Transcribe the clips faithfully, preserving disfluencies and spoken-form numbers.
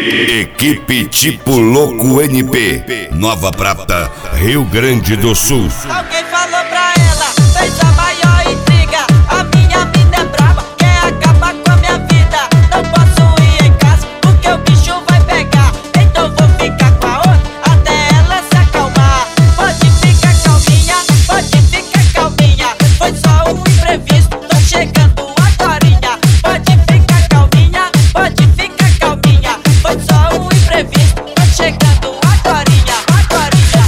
Equipe Tipo Louco N P, Nova Prata, Rio Grande do Sul. Alguém falou pra ela, fez a maior intriga. A minha mina é brava, quer acabar com a minha vida. Não posso ir em casa porque o bicho vai pegar. Então vou ficar com a outra até ela se acalmar. Pode ficar calminha, pode ficar calminha. Foi só um imprevisto, tô chegando agorinha. Pode ficar calminha, pode ficar calminha. Foi só um imprevisto, tô chegando agorinha, agorinha.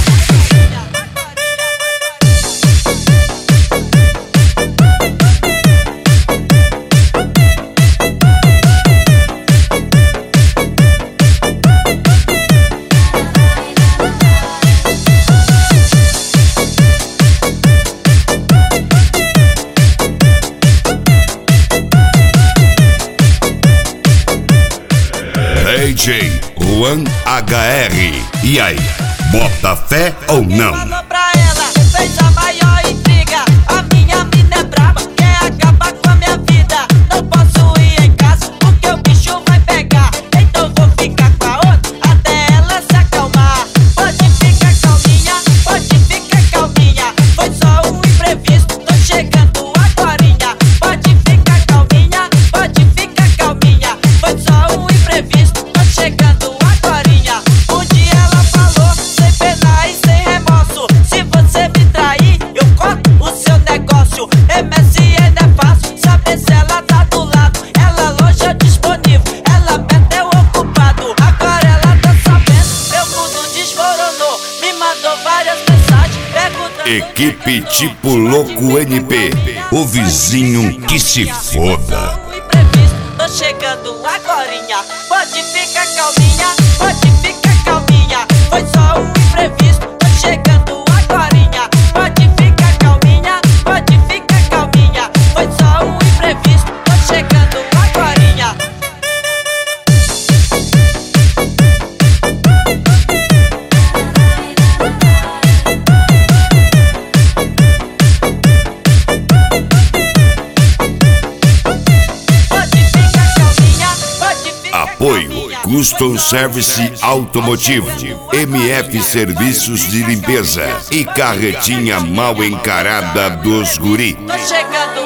D J Juan H R. E aí, bota fé ou não? Falou pra ela, fez a maior intriga. A minha mina é brava, quer acabar com a minha vida. Não posso ir em casa porque o bicho vai pegar. Então vou ficar com a outra até ela se acalmar. Pode ficar calminha, pode ficar calminha. Foi só um imprevisto, tô chegando agorinha. Pode ficar calminha, pode ficar calminha. Foi só um imprevisto, tô chegando agorinha. Um dia ela falou, sem pena e sem remorso: se você me trair, eu corto o seu negócio. M S N é fácil, saber se ela tá do lado. Ela longe ou disponível, ela perto eu ocupado. Agora ela tá sabendo, meu mundo desmoronou. Me mandou várias mensagens perguntando. Equipe Tipo Louco N P, o vizinho que se foda. Um imprevisto, tô chegando agorinha. Pode ficar calminha, pode ficar calminha. Foi só um imprevisto, tô chegando agorinha. Pode ficar calminha, pode ficar calminha. Foi só um imprevisto, tô chegando agorinha. Pode ficar calminha, pode ficar Apoio calminha. Custom Service Automotivo, M F Serviços de Limpeza e Carretinha Mal Encarada dos Guri. Tô chegando